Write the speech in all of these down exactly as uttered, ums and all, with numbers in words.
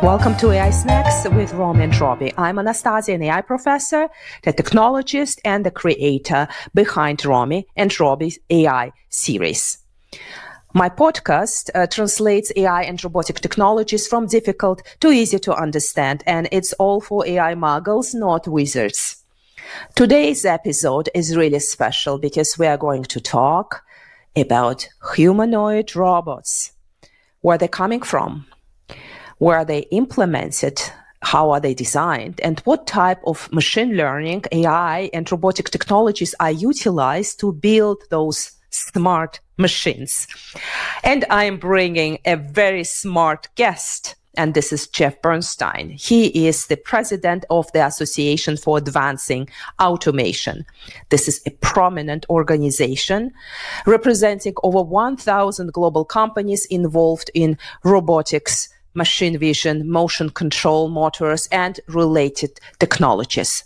Welcome to A I Snacks with Romy and Robbie. I'm Anastasia, an A I professor, the technologist, and the creator behind Romy and Robbie's A I series. My podcast uh, translates A I and robotic technologies from difficult to easy to understand, and it's all for A I muggles, not wizards. Today's episode is really special because we are going to talk about humanoid robots. Where they're coming from, where are they implemented, how are they designed, and what type of machine learning, A I, and robotic technologies are utilized to build those smart machines. And I am bringing a very smart guest, and this is Jeff Bernstein. He is the president of the Association for Advancing Automation. This is a prominent organization representing over one thousand global companies involved in robotics, machine vision, motion control, motors, and related technologies.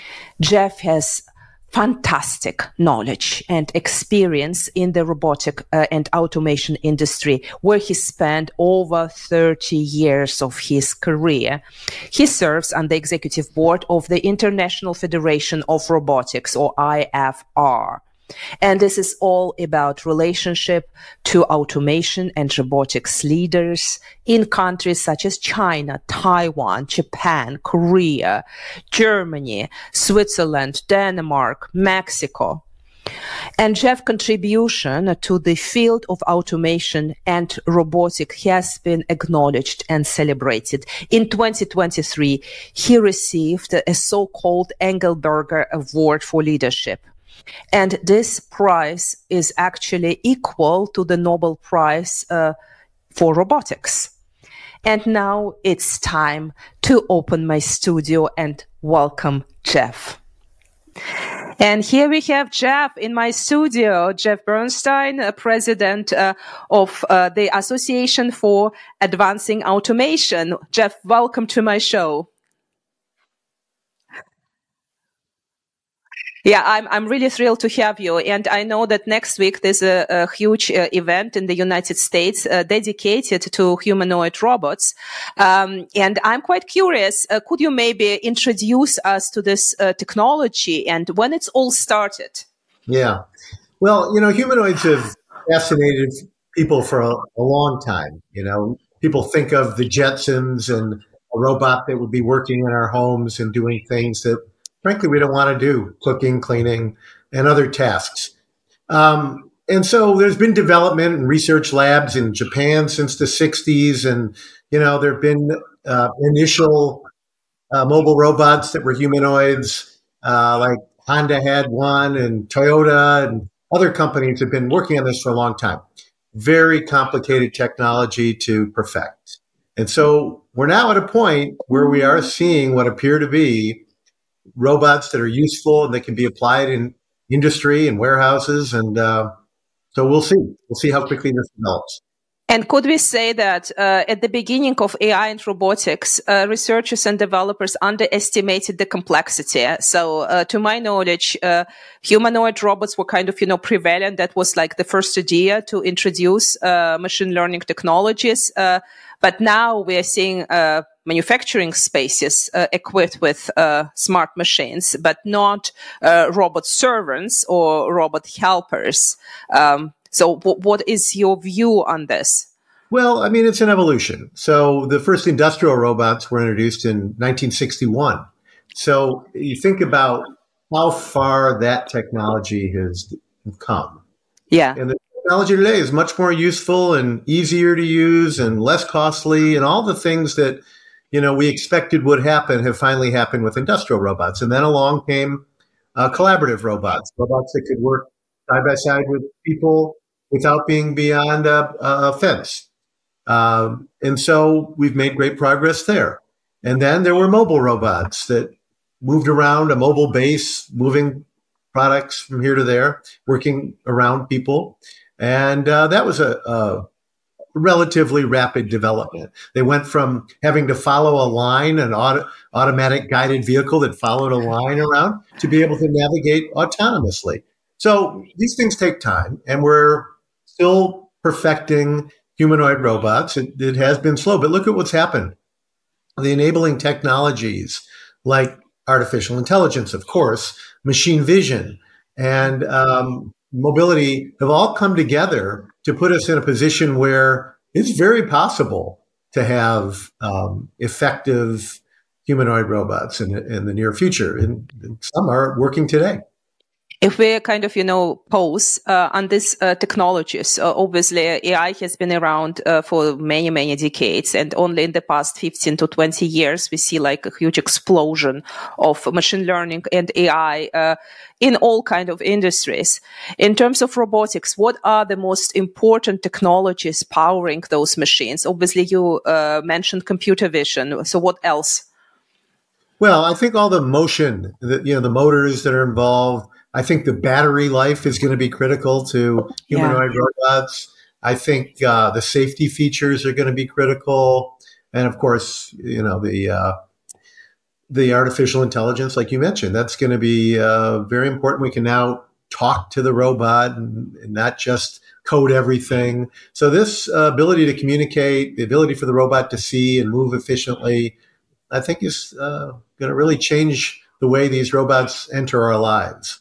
Jeff has fantastic knowledge and experience in the robotic uh, and automation industry, where he spent over thirty years of his career. He serves on the executive board of the International Federation of Robotics, or I F R. And this is all about relationship to automation and robotics leaders in countries such as China, Taiwan, Japan, Korea, Germany, Switzerland, Denmark, Mexico. And Jeff's contribution to the field of automation and robotic has been acknowledged and celebrated. In twenty twenty-three, he received a so-called Engelberger Award for Leadership. And this prize is actually equal to the Nobel Prize uh, for robotics. And now it's time to open my studio and welcome Jeff. And here we have Jeff in my studio, Jeff Bernstein, uh, president uh, of uh, the Association for Advancing Automation. Jeff, welcome to my show. Yeah, I'm I'm really thrilled to have you, and I know that next week there's a, a huge uh, event in the United States uh, dedicated to humanoid robots, um, and I'm quite curious. Uh, could you maybe introduce us to this uh, technology and when it's all started? Yeah, well, you know, humanoids have fascinated people for a, a long time. You know, people think of the Jetsons and a robot that would be working in our homes and doing things that, frankly, we don't want to do, cooking, cleaning, and other tasks. Um, and so there's been development and research labs in Japan since the sixties. And, you know, there have been uh, initial uh, mobile robots that were humanoids, uh, like Honda had one, and Toyota and other companies have been working on this for a long time. Very complicated technology to perfect. And so we're now at a point where we are seeing what appear to be robots that are useful and that can be applied in industry and warehouses. And uh, so we'll see. We'll see how quickly this develops. And could we say that uh, at the beginning of A I and robotics, uh, researchers and developers underestimated the complexity? So uh, to my knowledge, uh, humanoid robots were kind of, you know, prevalent. That was like the first idea to introduce uh, machine learning technologies. Uh, but now we are seeing uh, manufacturing spaces uh, equipped with uh, smart machines, but not uh, robot servants or robot helpers. Um, so w- what is your view on this? Well, I mean, it's an evolution. So the first industrial robots were introduced in nineteen sixty-one. So you think about how far that technology has come. Yeah. And the technology today is much more useful and easier to use and less costly, and all the things that, you know, we expected would happen have finally happened with industrial robots. And then along came uh, collaborative robots, robots that could work side by side with people without being beyond a, a fence. Um, and so we've made great progress there. And then there were mobile robots that moved around a mobile base, moving products from here to there, working around people. And uh, that was a, a relatively rapid development. They went from having to follow a line, an auto, automatic guided vehicle that followed a line around, to be able to navigate autonomously. So these things take time, and we're still perfecting humanoid robots. It, it has been slow, but look at what's happened. the enabling technologies like artificial intelligence, of course, machine vision, and um, mobility have all come together to put us in a position where it's very possible to have um, effective humanoid robots in, in the near future. And, and some are working today. If we kind of, you know, pause uh, on these uh, technologies, uh, obviously A I has been around uh, for many, many decades. And only in the past fifteen to twenty years, we see like a huge explosion of machine learning and A I uh, in all kind of industries. In terms of robotics, what are the most important technologies powering those machines? Obviously, you uh, mentioned computer vision. So what else? Well, I think all the motion, the, you know, the motors that are involved. I think the battery life is going to be critical to humanoid yeah. robots. I think uh, the safety features are going to be critical, and of course, you know, the uh, the artificial intelligence, like you mentioned, that's going to be uh, very important. We can now talk to the robot and, and not just code everything. So this uh, ability to communicate, the ability for the robot to see and move efficiently, I think is uh, going to really change the way these robots enter our lives.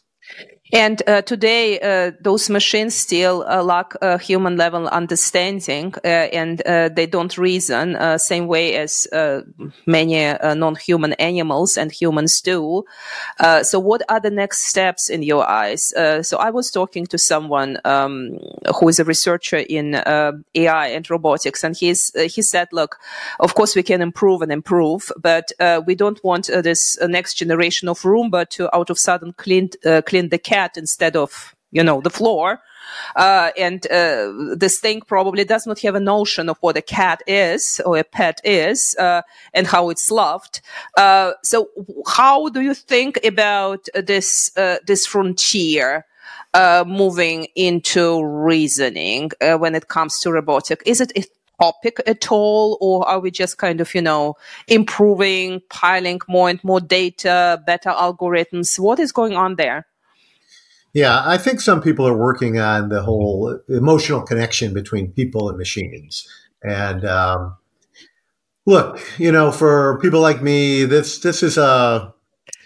And uh, today, uh, those machines still uh, lack a human level understanding, uh, and uh, they don't reason uh, same way as uh, many uh, non-human animals and humans do. Uh, so what are the next steps in your eyes? Uh, so I was talking to someone um, who is a researcher in uh, A I and robotics, and he's, uh, he said, look, of course we can improve and improve, but uh, we don't want uh, this uh, next generation of Roomba to out of sudden clean, uh, clean the cat instead of, you know, the floor. Uh, and uh, this thing probably does not have a notion of what a cat is or a pet is uh, and how it's loved. Uh, so how do you think about this, uh, this frontier uh, moving into reasoning uh, when it comes to robotic? Is it a topic at all, or are we just kind of, you know, improving, piling more and more data, better algorithms? What is going on there? Yeah, I think some people are working on the whole emotional connection between people and machines. And um, look, you know, for people like me, this this is a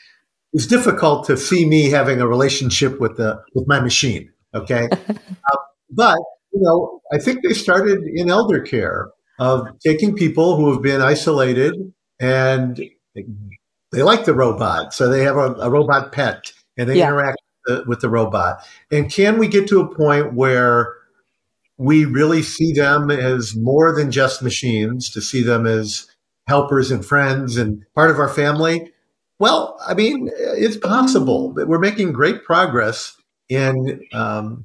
it's difficult to see me having a relationship with the with my machine. Okay, uh, but you know, I think they started in elder care of taking people who have been isolated and they like the robot, so they have a, a robot pet and they yeah. interact with the robot. And can we get to a point where we really see them as more than just machines, to see them as helpers and friends and part of our family? Well, I mean, it's possible. We're making great progress in um,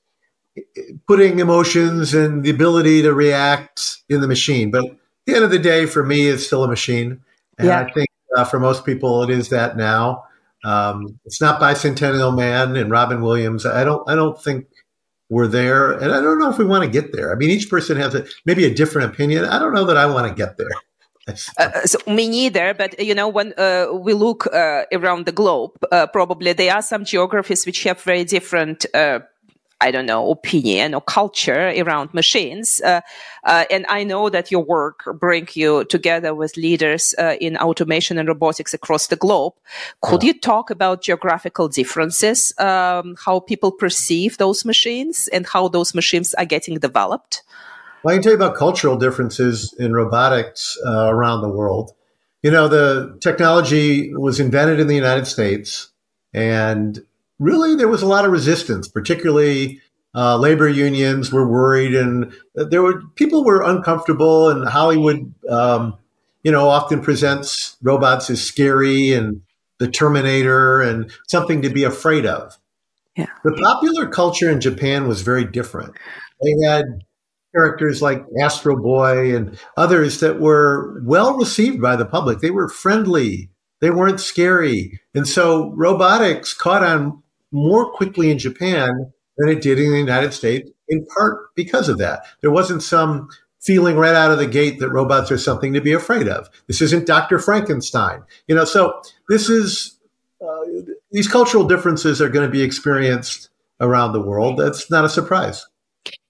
putting emotions and the ability to react in the machine. But at the end of the day, for me, it's still a machine. And yeah. I think uh, for most people, it is that now. Um, it's not Bicentennial Man and Robin Williams. I don't. I don't think we're there, and I don't know if we want to get there. I mean, each person has a, maybe a different opinion. I don't know that I want to get there. Uh, so me neither. But you know, when uh, we look uh, around the globe, uh, probably there are some geographies which have very different. Uh, I don't know, opinion or culture around machines. Uh, uh, and I know that your work brings you together with leaders uh, in automation and robotics across the globe. Could yeah. you talk about geographical differences, um, how people perceive those machines and how those machines are getting developed? Well, I can tell you about cultural differences in robotics uh, around the world. You know, the technology was invented in the United States, and really, there was a lot of resistance, particularly uh, labor unions were worried, and there were people were uncomfortable. And Hollywood, um, you know, often presents robots as scary and the Terminator and something to be afraid of. Yeah. The popular culture in Japan was very different. They had characters like Astro Boy and others that were well received by the public. They were friendly. They weren't scary, and so robotics caught on more quickly in Japan than it did in the United States, in part because of that. There wasn't some feeling right out of the gate that robots are something to be afraid of. This isn't Doctor Frankenstein. You know, so this is, uh, these cultural differences are going to be experienced around the world. That's not a surprise.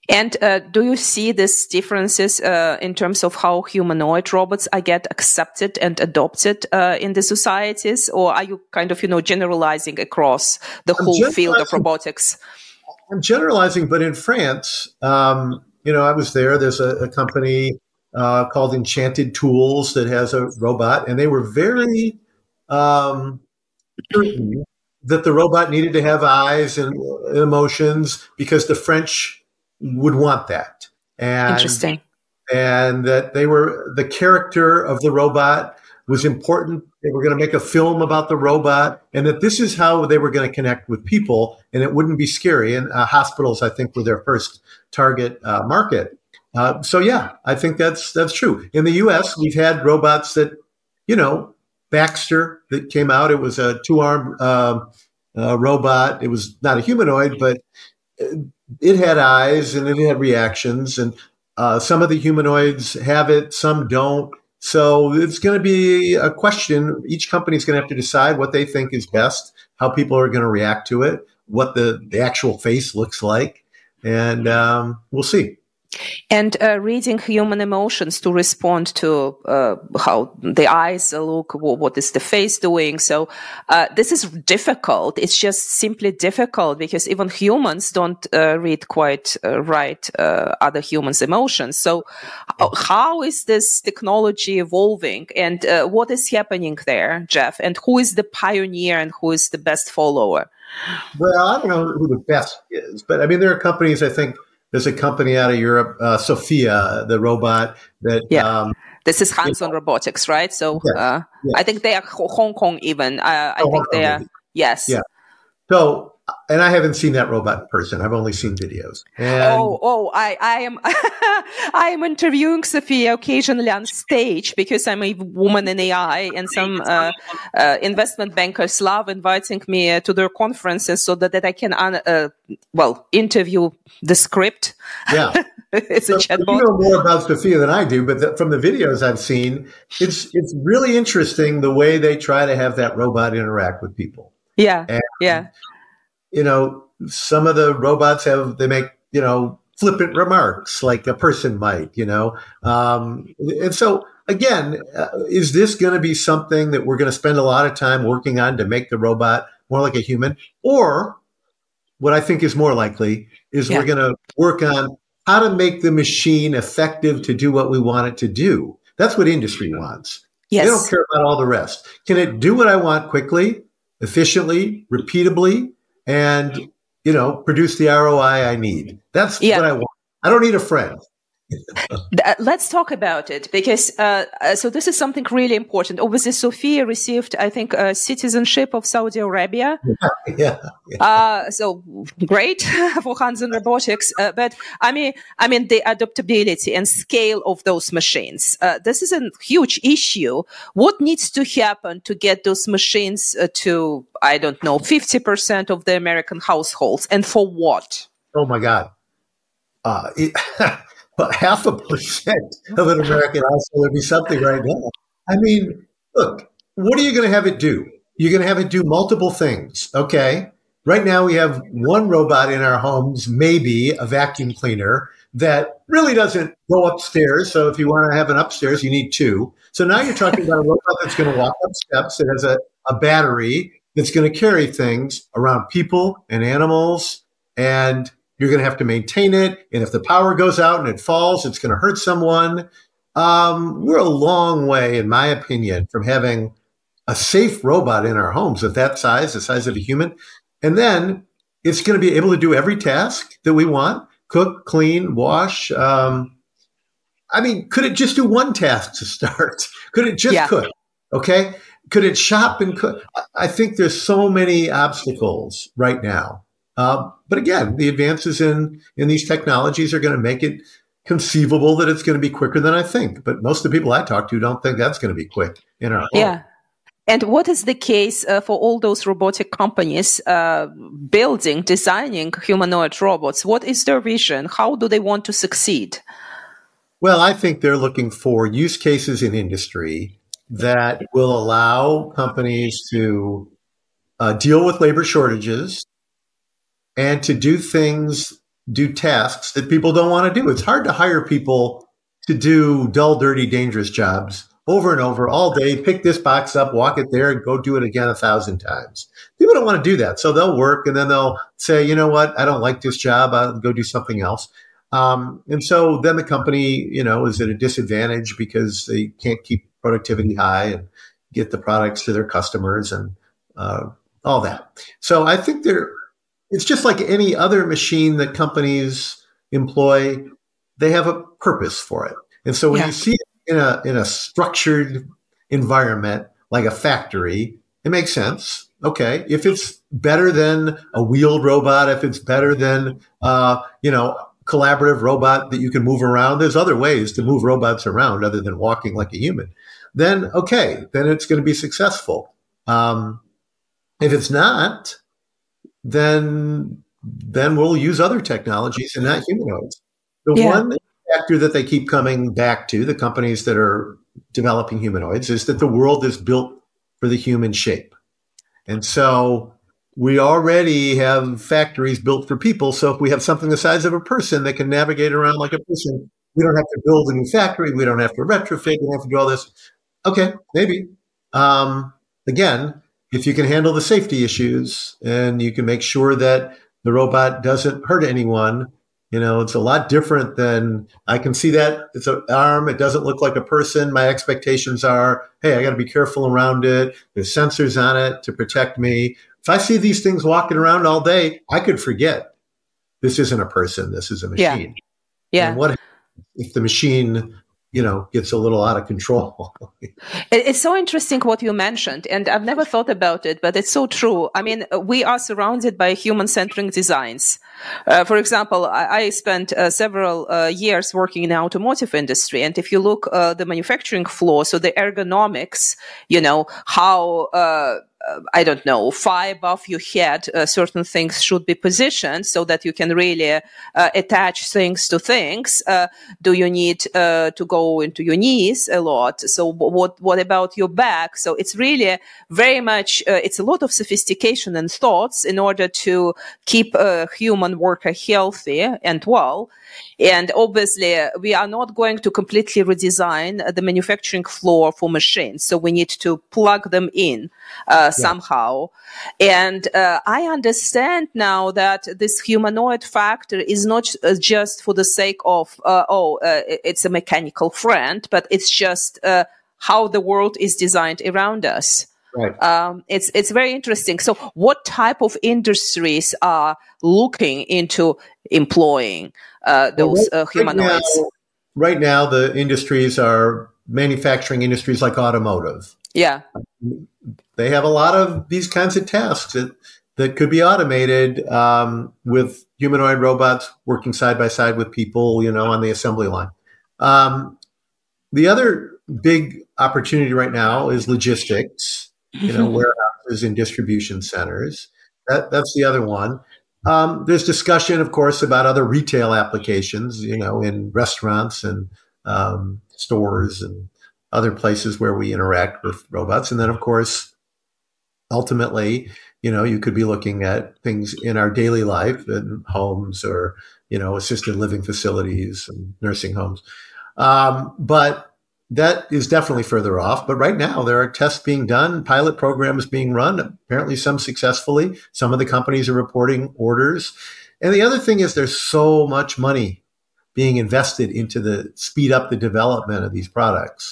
And uh, do you see these differences uh, in terms of how humanoid robots are get accepted and adopted uh, in the societies, or are you kind of, you know, generalizing across the I'm whole field of robotics? I'm generalizing, but in France, um, you know, I was there. There's a, a company uh, called Enchanted Tools that has a robot, and they were very um, certain that the robot needed to have eyes and emotions because the French would want that. And, Interesting. And that they were, the character of the robot was important. They were going to make a film about the robot, and that this is how they were going to connect with people, and it wouldn't be scary. And uh, hospitals, I think, were their first target uh, market. Uh, so, yeah, I think that's that's true. In the U S, we've had robots that, you know, Baxter that came out. It was a two-armed uh, uh, robot. It was not a humanoid, but it had eyes and it had reactions. And uh, some of the humanoids have it, some don't. So it's going to be a question. Each company is going to have to decide what they think is best, how people are going to react to it, what the, the actual face looks like. And um, we'll see. And uh, reading human emotions to respond to uh, how the eyes look, what is the face doing. So uh, this is difficult. It's just simply difficult because even humans don't uh, read quite uh, right uh, other humans' emotions. So uh, how is this technology evolving, and uh, what is happening there, Jeff? And who is the pioneer and who is the best follower? Well, I don't know who the best is, but I mean, there are companies, I think, there's a company out of Europe, uh, Sophia, the robot that. Yeah. Um, this is Hanson Robotics, right? So yes, uh, yes. I think they are Hong Kong even. Uh, I oh, think they are. maybe. Yes. Yeah. So, and I haven't seen that robot in person. I've only seen videos. And oh, oh, I, I am, I am interviewing Sophia occasionally on stage because I'm a woman in A I, and some uh, uh, investment bankers love inviting me uh, to their conferences so that, that I can, uh, well, interview the script. Yeah. It's so, a chatbot. You know more about Sophia than I do, but the, from the videos I've seen, it's it's really interesting the way they try to have that robot interact with people. Yeah, and, yeah. You know, some of the robots have, they make, you know, flippant remarks like a person might, you know. Um, and so, again, uh, is this going to be something that we're going to spend a lot of time working on to make the robot more like a human? Or what I think is more likely is yeah. we're going to work on how to make the machine effective to do what we want it to do. That's what industry wants. Yes. They don't care about all the rest. Can it do what I want quickly, efficiently, repeatably, and, you know, produce the R O I I need? That's yeah. what I want. I don't need a friend. Let's talk about it, because uh, so this is something really important. Obviously, Sophia received, I think, uh, citizenship of Saudi Arabia. Yeah, yeah. Uh, so great for Hanson Robotics. Uh, but I mean, I mean, the adaptability and scale of those machines. Uh, this is a huge issue. What needs to happen to get those machines uh, to, I don't know, fifty percent of the American households, and for what? Oh my God. Uh, it, But half a percent of an American household would be something right now. I mean, look, what are you going to have it do? You're going to have it do multiple things, okay? Right now we have one robot in our homes, maybe a vacuum cleaner, that really doesn't go upstairs. So if you want to have an upstairs, you need two. So now you're talking about a robot that's going to walk up steps. It has a, a battery that's going to carry things around people and animals, and you're going to have to maintain it. And if the power goes out and it falls, it's going to hurt someone. Um, we're a long way, in my opinion, from having a safe robot in our homes of that size, the size of a human. And then it's going to be able to do every task that we want: cook, clean, wash. Um, I mean, could it just do one task to start? Could it just yeah. cook? Okay. Could it shop and cook? I think there's so many obstacles right now. Uh, but again, the advances in, in these technologies are going to make it conceivable that it's going to be quicker than I think. But most of the people I talk to don't think that's going to be quick in our home. Yeah. And what is the case uh, for all those robotic companies uh, building, designing humanoid robots? What is their vision? How do they want to succeed? Well, I think they're looking for use cases in industry that will allow companies to uh, deal with labor shortages and to do things do tasks that people don't want to do. It's hard to hire people to do dull, dirty, dangerous jobs over and over all day, pick this box up, walk it there, and go do it again a thousand times. People don't want to do that. So they'll work and then they'll say, you know what, I don't like this job. I'll go do something else. Um, and so then the company, you know, is at a disadvantage because they can't keep productivity high and get the products to their customers and uh, all that. So I think there, it's just like any other machine that companies employ. They have a purpose for it. And so when yeah. you see it in a in a structured environment like a factory, it makes sense. Okay, if it's better than a wheeled robot, if it's better than uh, you know, collaborative robot that you can move around, there's other ways to move robots around other than walking like a human. Then okay, then it's going to be successful. Um, if it's not, then then we'll use other technologies and not humanoids. The yeah. one factor that they keep coming back to, the companies that are developing humanoids, is that the world is built for the human shape. And so we already have factories built for people. So if we have something the size of a person that can navigate around like a person, we don't have to build a new factory. We don't have to retrofit. We don't have to do all this. Okay, maybe. Um, again, if you can handle the safety issues and you can make sure that the robot doesn't hurt anyone, you know, it's a lot different than I can see that it's an arm. It doesn't look like a person. My expectations are, hey, I got to be careful around it. There's sensors on it to protect me. If I see these things walking around all day, I could forget this isn't a person. This is a machine. Yeah. yeah. And what if the machine, you know, gets a little out of control? It's so interesting what you mentioned, and I've never thought about it, but it's so true. I mean, we are surrounded by human-centric designs. Uh, for example, I, I spent uh, several uh, years working in the automotive industry, and if you look uh, the manufacturing floor, so the ergonomics, you know, how uh, I don't know, far above your head, uh, certain things should be positioned so that you can really uh, attach things to things. Uh, do you need uh, to go into your knees a lot? So what what about your back? So it's really very much, uh, it's a lot of sophistication and thoughts in order to keep a human worker healthy and well. And obviously, we are not going to completely redesign the manufacturing floor for machines. So we need to plug them in uh, yeah. somehow. And uh, I understand now that this humanoid factor is not uh, just for the sake of, uh, oh, uh, it's a mechanical friend, but it's just uh, how the world is designed around us. Right. Um, it's it's very interesting. So what type of industries are looking into employing uh, those well, right, uh, humanoids? Right now, right now, the industries are manufacturing industries like automotive. Yeah. They have a lot of these kinds of tasks that, that could be automated um, with humanoid robots working side by side with people, you know, on the assembly line. Um, the other big opportunity right now is logistics. You know, warehouses and distribution centers. That, that's the other one. Um, there's discussion, of course, about other retail applications, you know, in restaurants and um, stores and other places where we interact with robots. And then, of course, ultimately, you know, you could be looking at things in our daily life in homes or, you know, assisted living facilities and nursing homes. Um, but that is definitely further off. But right now, there are tests being done, pilot programs being run, apparently some successfully. Some of the companies are reporting orders. And the other thing is there's so much money being invested into the speed up the development of these products.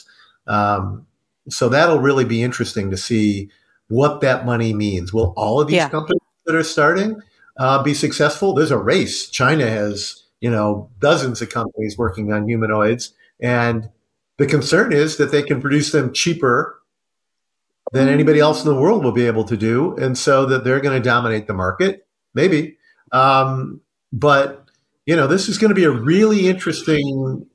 Um, so that'll really be interesting to see what that money means. Will all of these yeah. companies that are starting uh, be successful? There's a race. China has, you know, dozens of companies working on humanoids, and the concern is that they can produce them cheaper than anybody else in the world will be able to do. And so that they're going to dominate the market, maybe. Um, but, you know, this is going to be a really interesting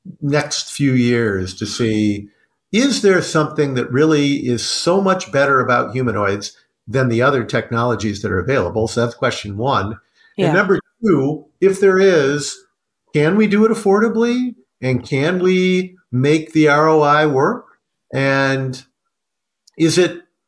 next few years to see, is there something that really is so much better about humanoids than the other technologies that are available? So that's question one. Yeah. And number two, if there is, can we do it affordably? And can we make the R O I work? And is it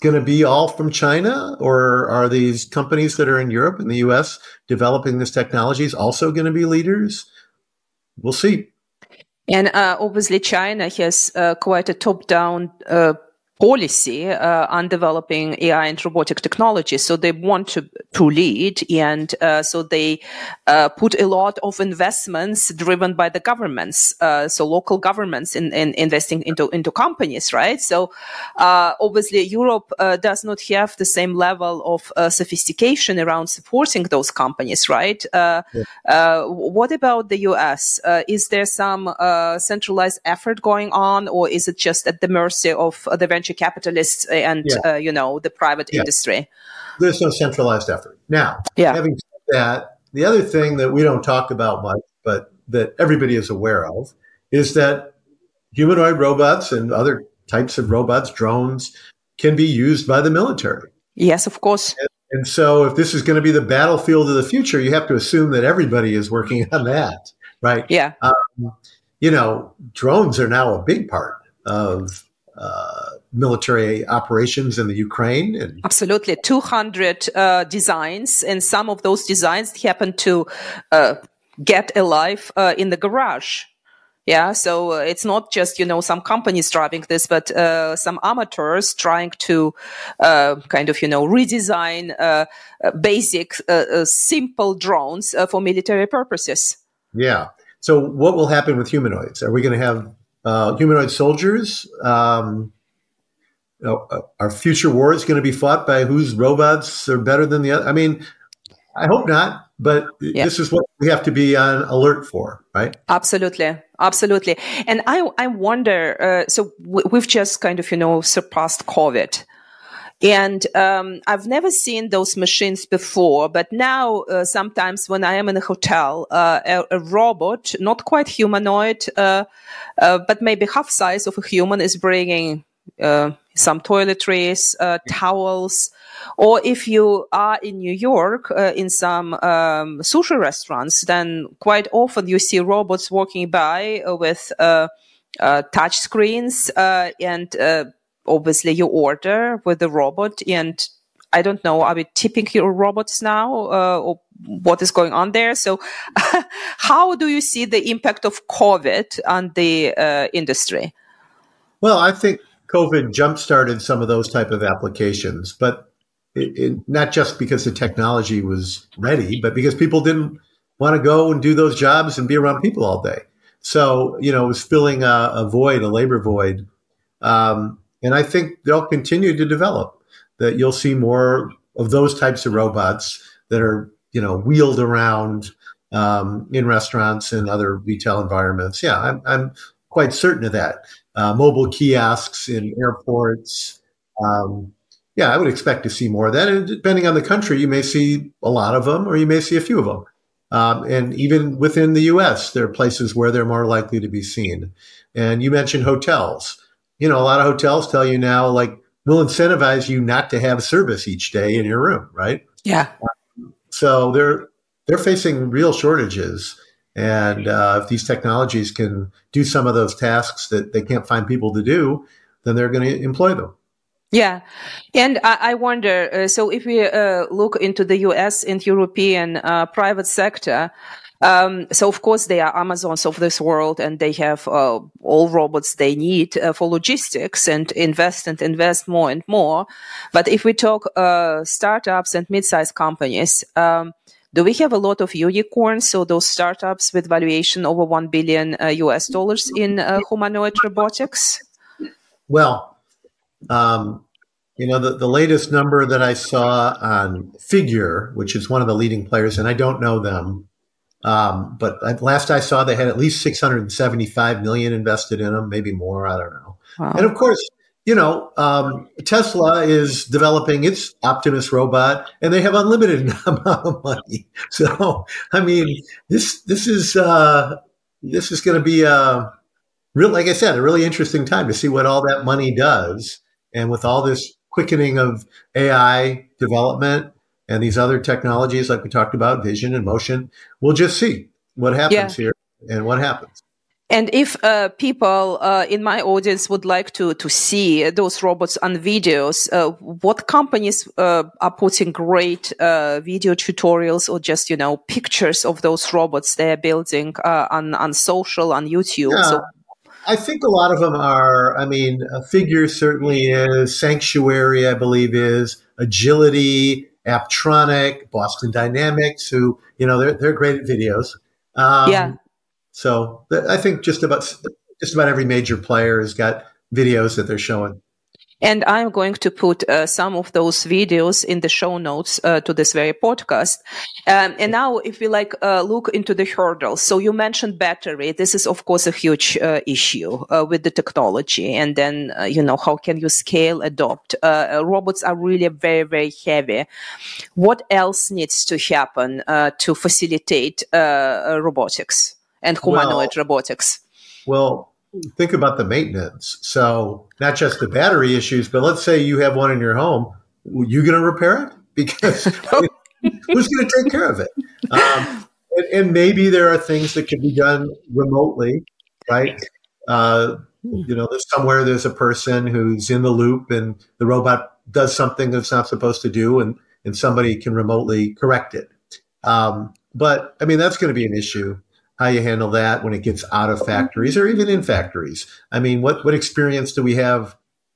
going to be all from China, or are these companies that are in Europe and the U S developing this technologies also going to be leaders? We'll see. And uh, obviously, China has uh, quite a top-down uh, policy uh, on developing A I and robotic technology. So they want to, to lead, and uh, so they uh, put a lot of investments driven by the governments, uh, so local governments in, in investing into, into companies, right? So uh, obviously Europe uh, does not have the same level of uh, sophistication around supporting those companies, right? Uh, yeah. uh, what about the U S? Uh, is there some uh, centralized effort going on, or is it just at the mercy of uh, the venture capitalists and, yeah. uh, you know, the private yeah. industry? There's no centralized effort. Now, yeah. having said that, the other thing that we don't talk about much, but that everybody is aware of, is that humanoid robots and other types of robots, drones, can be used by the military. Yes, of course. And, and so if this is going to be the battlefield of the future, you have to assume that everybody is working on that, right? Yeah. Um, you know, drones are now a big part of uh, military operations in the Ukraine. And absolutely. two hundred uh, designs, and some of those designs happen to uh, get alive uh, in the garage. Yeah, so uh, it's not just, you know, some companies driving this, but uh, some amateurs trying to uh, kind of, you know, redesign uh, uh, basic, uh, uh, simple drones uh, for military purposes. Yeah. So what will happen with humanoids? Are we going to have uh, humanoid soldiers? Um, are future wars going to be fought by whose robots are better than the other? I mean, I hope not, but yeah. this is what we have to be on alert for, right? Absolutely. Absolutely. And I, I wonder, uh, so w- we've just kind of, you know, surpassed COVID. And um, I've never seen those machines before, but now uh, sometimes when I am in a hotel, uh, a, a robot, not quite humanoid, uh, uh, but maybe half size of a human, is bringing uh, some toiletries, uh, towels. Or if you are in New York, uh, in some um, sushi restaurants, then quite often you see robots walking by uh, with uh, uh, touch screens, uh, and uh, obviously you order with the robot. And I don't know, are we tipping your robots now, uh, or what is going on there? So how do you see the impact of COVID on the uh, industry? Well, I think COVID jump-started some of those type of applications, but It, it, not just because the technology was ready, but because people didn't want to go and do those jobs and be around people all day. So, you know, it was filling a, a void, a labor void. Um, and I think they'll continue to develop, that you'll see more of those types of robots that are, you know, wheeled around um, in restaurants and other retail environments. Yeah, I'm, I'm quite certain of that. Uh, mobile kiosks in airports, um, yeah, I would expect to see more of that. And depending on the country, you may see a lot of them, or you may see a few of them. Um, and even within the U S, there are places where they're more likely to be seen. And you mentioned hotels. You know, a lot of hotels tell you now, like, we'll incentivize you not to have service each day in your room, right? Yeah. Um, so they're they're facing real shortages. And uh, if these technologies can do some of those tasks that they can't find people to do, then they're going to employ them. Yeah. And I, I wonder, uh, so if we uh, look into the U S and European uh, private sector, um, so of course they are Amazons of this world, and they have uh, all robots they need uh, for logistics, and invest and invest more and more. But if we talk uh, startups and mid-sized companies, um, do we have a lot of unicorns? So those startups with valuation over one billion uh, U S dollars in uh, humanoid robotics? Well, Um, you know, the, the latest number that I saw on Figure, which is one of the leading players, and I don't know them, um, but last I saw they had at least six hundred seventy-five million invested in them, maybe more, I don't know. Wow. And of course, you know, um, Tesla is developing its Optimus robot, and they have unlimited amount of money. So, I mean, this this is uh, this is going to be a real, like I said, a really interesting time to see what all that money does. And with all this quickening of A I development and these other technologies, like we talked about, vision and motion, we'll just see what happens yeah. here and what happens. And if uh, people uh, in my audience would like to to see those robots on videos, uh, what companies uh, are putting great uh, video tutorials or just, you know, pictures of those robots they're building uh, on, on social, on YouTube? Yeah, So, I think a lot of them are, I mean, a Figure certainly is, Sanctuary, I believe, is, Agility, Apptronic, Boston Dynamics, who, you know, they're, they're great at videos. yeah. Um, so th- I think just about just about every major player has got videos that they're showing. And I'm going to put uh, some of those videos in the show notes uh, to this very podcast. Um, and now, if we like uh, look into the hurdles, so you mentioned battery. This is, of course, a huge uh, issue uh, with the technology. And then, uh, you know, how can you scale, adopt? Uh, robots are really very, very heavy. What else needs to happen uh, to facilitate uh, robotics and humanoid Well, robotics? well, think about the maintenance. So not just the battery issues, but let's say you have one in your home. Are you going to repair it? Because who's going to take care of it? Um, and, and maybe there are things that can be done remotely, right? Uh, you know, there's somewhere there's a person who's in the loop and the robot does something that's not supposed to do, and, and somebody can remotely correct it. Um, but I mean, that's going to be an issue. How you handle that when it gets out of factories or even in factories. I mean, what, what experience do we have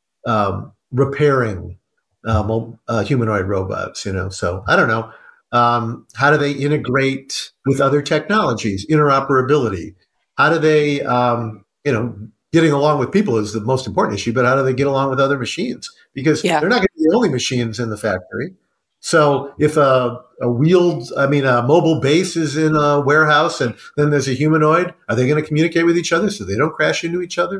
um, repairing um, uh, humanoid robots? You know, so I don't know. Um, how do they integrate with other technologies? Interoperability. How do they, um, you know, getting along with people is the most important issue, but how do they get along with other machines? Because Yeah. they're not going to be the only machines in the factory. So if a, a wheeled, I mean, a mobile base is in a warehouse and then there's a humanoid, are they going to communicate with each other so they don't crash into each other?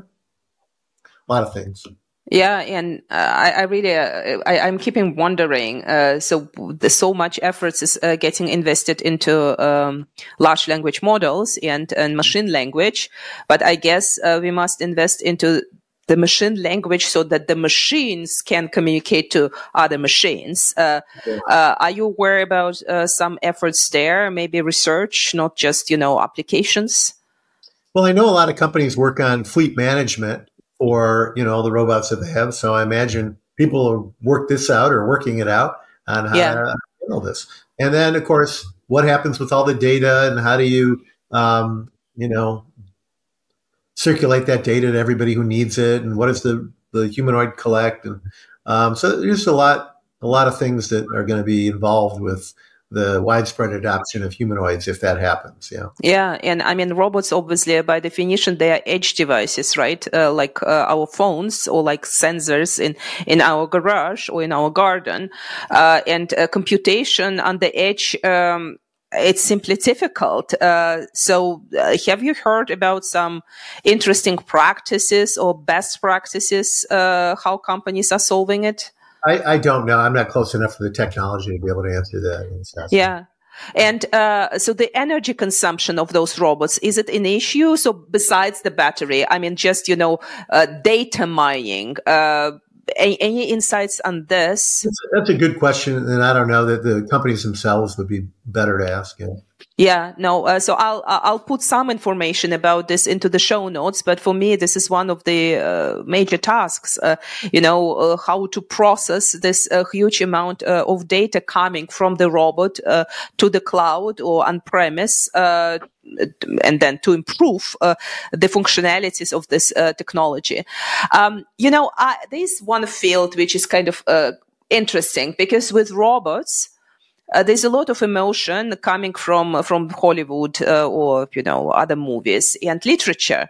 A lot of things. Yeah, and uh, I, I really, uh, I, I'm keeping wondering. Uh, so, the, so much efforts is uh, getting invested into um, large language models and, and machine language, but I guess uh, we must invest into the machine language so that the machines can communicate to other machines. Uh, uh, are you aware about uh, some efforts there? Maybe research, not just, you know, applications? Well, I know a lot of companies work on fleet management for, you know, the robots that they have. So I imagine people work this out or working it out on how Yeah. to handle this. And then, of course, what happens with all the data and how do you, um, you know, circulate that data to everybody who needs it, and what does the, the humanoid collect? And um, so there's a lot, a lot of things that are going to be involved with the widespread adoption of humanoids if that happens. Yeah. Yeah. And I mean, robots, obviously, by definition, they are edge devices, right? Uh, like uh, our phones or like sensors in, in our garage or in our garden. Uh, and uh, computation on the edge, um, it's simply difficult. Uh, so uh, have you heard about some interesting practices or best practices, uh, how companies are solving it? I, I don't know. I'm not close enough to the technology to be able to answer that. Yeah. And uh, so the energy consumption of those robots, is it an issue? So besides the battery, I mean, just, you know, uh, data mining, uh, any, any insights on this? That's, that's a good question. And I don't know that the companies themselves would be better to ask. Yeah. Yeah, no. Uh, so I'll I'll put some information about this into the show notes. But for me, this is one of the uh, major tasks. Uh, you know, uh, how to process this uh, huge amount uh, of data coming from the robot uh, to the cloud or on premise, uh, and then to improve uh, the functionalities of this uh, technology. Um, you know, I, there's one field which is kind of uh, interesting because with robots. Uh, there's a lot of emotion coming from from Hollywood uh, or you know other movies and literature.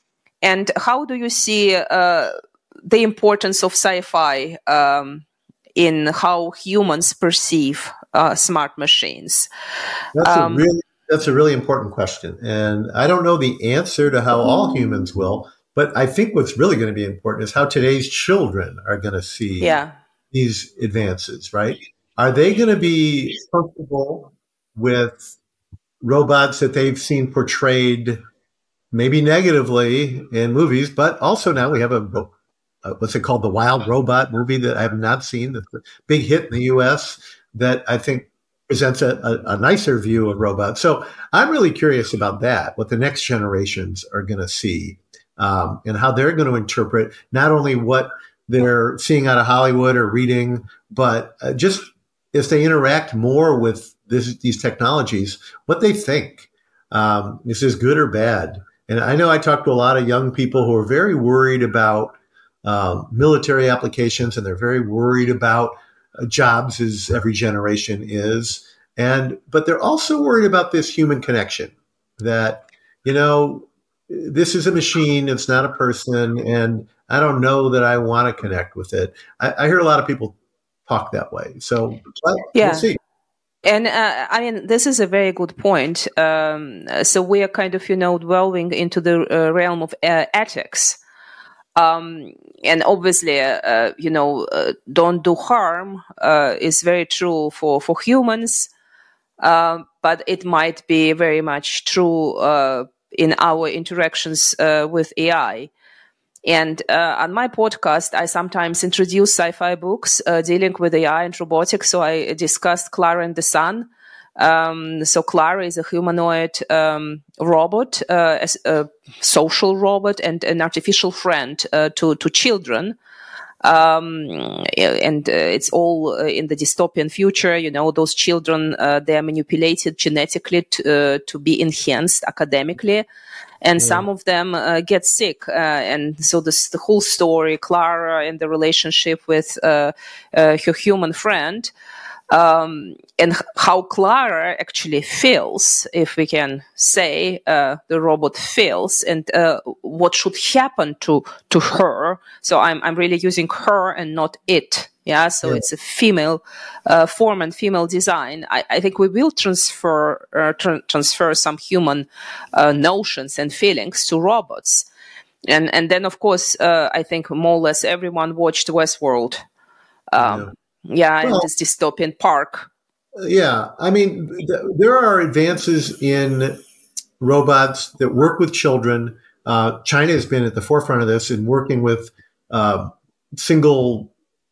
And how do you see uh, the importance of sci-fi um, in how humans perceive uh, smart machines? That's Um, a really that's a really important question, and I don't know the answer to how all humans will. But I think what's really going to be important is how today's children are going to see yeah. these advances. Right? Are they going to be comfortable with robots that they've seen portrayed maybe negatively in movies, but also now we have a, uh, what's it called? The Wild Robot movie that I have not seen. That's a big hit in the U S that I think presents a, a, a nicer view of robots. So I'm really curious about that, what the next generations are going to see, um, and how they're going to interpret not only what they're seeing out of Hollywood or reading, but uh, just as they interact more with this, these technologies, what they think. Um, is this good or bad? And I know I talk to a lot of young people who are very worried about uh, military applications, and they're very worried about uh, jobs, as every generation is. And but they're also worried about this human connection. That, you know, this is a machine; it's not a person, and I don't know that I want to connect with it. I, I hear a lot of people talk that way. So well, yeah. We'll see. And uh, I mean, this is a very good point. Um, so we are kind of, you know, delving into the uh, realm of uh, ethics. Um, and obviously, uh, you know, uh, don't do harm uh, is very true for, for humans. Uh, but it might be very much true uh, in our interactions uh, with A I. And uh, on my podcast, I sometimes introduce sci-fi books uh, dealing with A I and robotics. So I discussed Clara and the Sun. Um, so Clara is a humanoid um, robot, uh, a social robot, and an artificial friend uh, to to children. Um, and uh, it's all uh, in the dystopian future. You know, those children, uh, they are manipulated genetically to, uh, to be enhanced academically. And yeah. some of them uh, get sick. Uh, and so this, the whole story, Clara and the relationship with uh, uh, her human friend, um, and how Clara actually feels, if we can say uh, the robot feels, and uh, what should happen to to her. So I'm I'm really using her and not it. Yeah, so yeah. It's a female uh, form and female design. I, I think we will transfer uh, tra- transfer some human uh, notions and feelings to robots, and and then of course uh, I think more or less everyone watched Westworld. Um, yeah. Yeah, well, in this dystopian park. Yeah, I mean, th- there are advances in robots that work with children. Uh, China has been at the forefront of this in working with uh, single,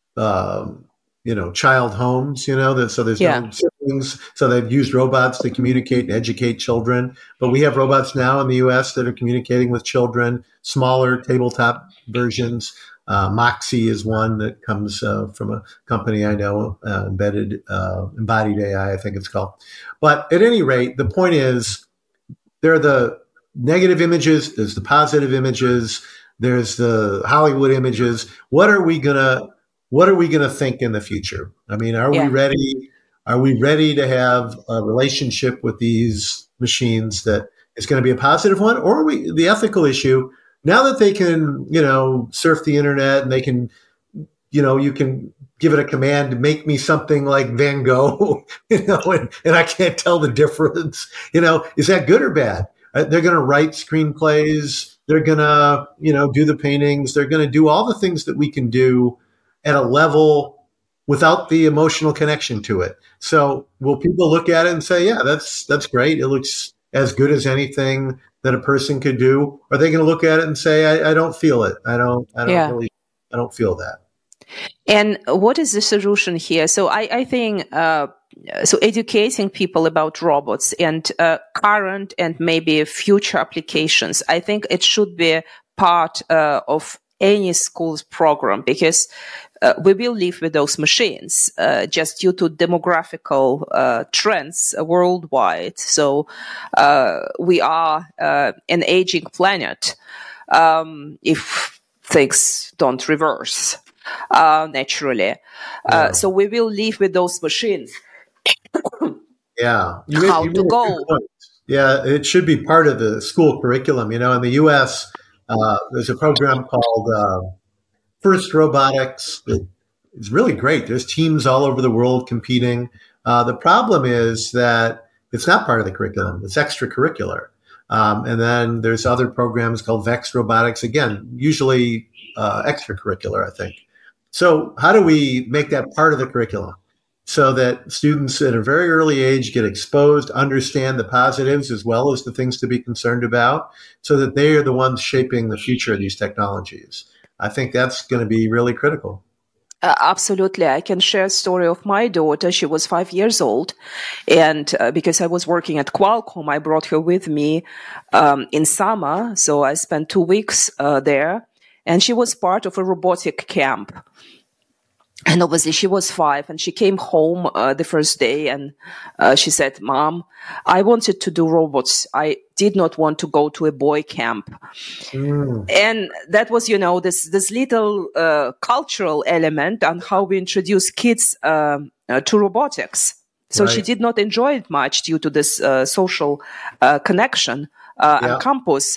uh, you know, child homes. You know, that so there's yeah. no siblings, so they've used robots to communicate and educate children. But we have robots now in the U S that are communicating with children, smaller tabletop versions. Uh, Moxie is one that comes uh, from a company I know, uh, embedded, uh, embodied A I, I think it's called. But at any rate, the point is there are the negative images, there's the positive images, there's the Hollywood images. What are we gonna, what are we gonna think in the future? I mean, are yeah. we ready? Are we ready to have a relationship with these machines that is going to be a positive one, or are we the ethical issue? Now that they can, you know, surf the internet and they can, you know, you can give it a command to make me something like Van Gogh, you know, and, and I can't tell the difference. You know, is that good or bad? Uh, they're going to write screenplays. They're going to, you know, do the paintings. They're going to do all the things that we can do at a level without the emotional connection to it. So will people look at it and say, yeah, that's that's great. It looks as good as anything that a person could do? Are they going to look at it and say, I, I don't feel it. I don't, I don't yeah. really, I don't feel that. And what is the solution here? So I, I think, uh, so educating people about robots and uh, current and maybe future applications, I think it should be part uh, of any school's program, because uh, we will live with those machines uh, just due to demographical uh, trends worldwide. So uh, we are uh, an aging planet um, if things don't reverse uh, naturally. Uh, yeah. So we will live with those machines. yeah. You How made, you to go. Yeah, it should be part of the school curriculum. You know, in the U S, uh, there's a program called uh, First Robotics. It's really great. There's teams all over the world competing. Uh, the problem is that it's not part of the curriculum. It's extracurricular. Um, and then there's other programs called VEX Robotics. Again, usually uh, extracurricular, I think. So how do we make that part of the curriculum so that students at a very early age get exposed, understand the positives as well as the things to be concerned about, so that they are the ones shaping the future of these technologies? I think that's going to be really critical. Uh, absolutely. I can share a story of my daughter. She was five years old. And uh, because I was working at Qualcomm, I brought her with me um, in summer. So I spent two weeks uh, there. And she was part of a robotic camp. And obviously she was five, and she came home uh, the first day, and uh, she said, "Mom, I wanted to do robots. I did not want to go to a boy camp." Mm. And that was, you know, this this little uh, cultural element on how we introduce kids uh, uh, to robotics. So right. She did not enjoy it much due to this uh, social uh, connection uh, yeah. on campus.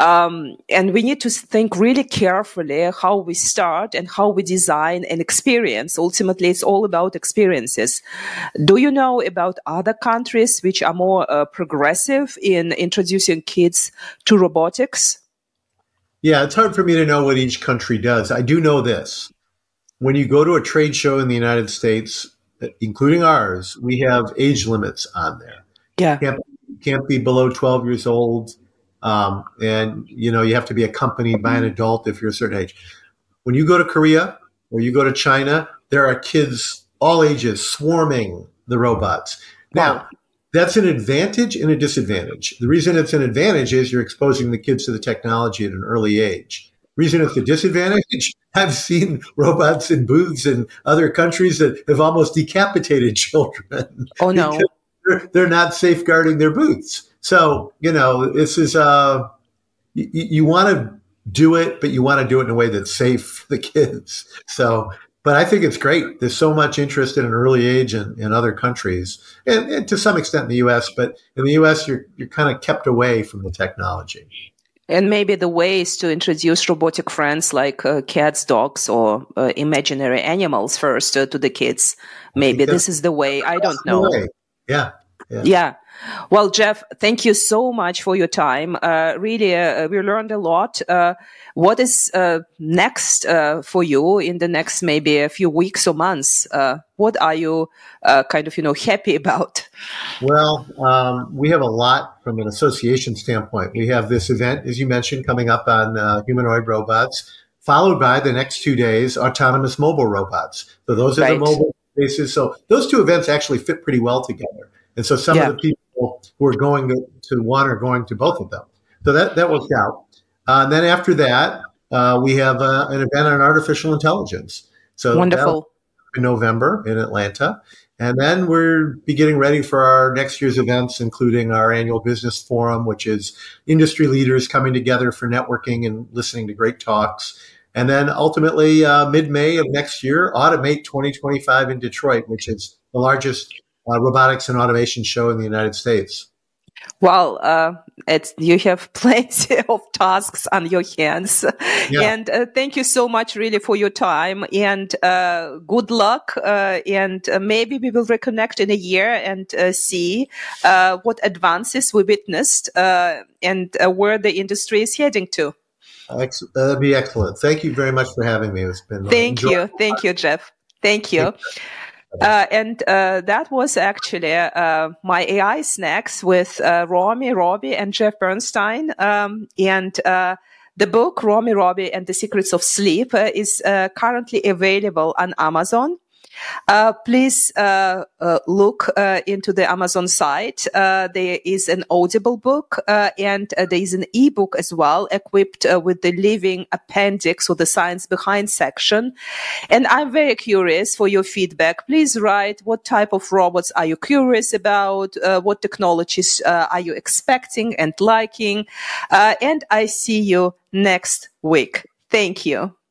Um, and we need to think really carefully how we start and how we design an experience. Ultimately, it's all about experiences. Do you know about other countries which are more uh, progressive in introducing kids to robotics? Yeah, it's hard for me to know what each country does. I do know this. When you go to a trade show in the United States, including ours, we have age limits on there. Yeah. Can't, can't be below twelve years old. Um, and, you know, you have to be accompanied by an adult if you're a certain age. When you go to Korea or you go to China, there are kids all ages swarming the robots. Now, wow. That's an advantage and a disadvantage. The reason it's an advantage is you're exposing the kids to the technology at an early age. The reason it's a disadvantage, I've seen robots in booths in other countries that have almost decapitated children. Oh, no. They're, they're not safeguarding their booths. So, you know, this is, uh, you, you want to do it, but you want to do it in a way that's safe for the kids. So, but I think it's great. There's so much interest at an early age in, in other countries, and, and to some extent in the U S, but in the U S, you're, you're kind of kept away from the technology. And maybe the way is to introduce robotic friends like uh, cats, dogs, or uh, imaginary animals first uh, to the kids. Maybe this is the way. I don't know. Yeah. Yeah. yeah. Well, Jeff, thank you so much for your time. Uh, really, uh, we learned a lot. Uh, what is uh, next uh, for you in the next maybe a few weeks or months? Uh, what are you uh, kind of, you know, happy about? Well, um, we have a lot from an association standpoint. We have this event, as you mentioned, coming up on uh, humanoid robots, followed by the next two days, autonomous mobile robots. So those are right. the mobile spaces. So those two events actually fit pretty well together. And so some yeah. of the people who are going to, to one are going to both of them. So that, that worked out. Uh, and then after that, uh, we have uh, an event on artificial intelligence. So wonderful. In November in Atlanta. And then we're be getting ready for our next year's events, including our annual business forum, which is industry leaders coming together for networking and listening to great talks. And then ultimately, uh, mid-May of next year, Automate twenty twenty-five in Detroit, which is the largest Uh, robotics and automation show in the United States. Well, uh, it's, you have plenty of tasks on your hands. Yeah. And uh, thank you so much really for your time, and uh, good luck. Uh, and uh, maybe we will reconnect in a year and uh, see uh, what advances we witnessed uh, and uh, where the industry is heading to. Ex- that'd be excellent. Thank you very much for having me. It's been Thank uh, you. Thank you, Jeff. Thank you. Thank you. Uh, and uh, that was actually uh, my A I snacks with uh, Romy, Robbie, and Jeff Bernstein. Um, and uh, the book, Romy, Robbie, and the Secrets of Sleep, uh, is uh, currently available on Amazon. Uh, please uh, uh, look uh, into the Amazon site. Uh, there is an Audible book uh, and uh, there is an ebook as well, equipped uh, with the living appendix or the science behind section. And I'm very curious for your feedback. Please write what type of robots are you curious about, uh, what technologies uh, are you expecting and liking. Uh, and I see you next week. Thank you.